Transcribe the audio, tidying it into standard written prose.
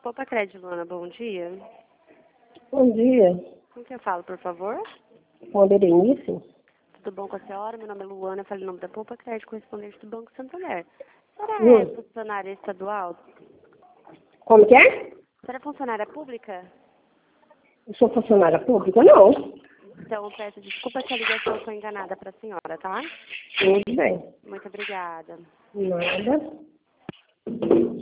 Poupa Crédito, Luana, bom dia. Bom dia. Com quem eu falo, por favor? Com a Berenice? Tudo bom com a senhora? Meu nome é Luana, eu falei o nome da Poupa Crédito, correspondente do Banco Santander. A senhora é funcionária estadual? Como que é? A senhora é funcionária pública? Eu sou funcionária pública? Não. Então, peço desculpa se a ligação foi enganada para a senhora, tá? Tudo bem. Muito obrigada. Nada.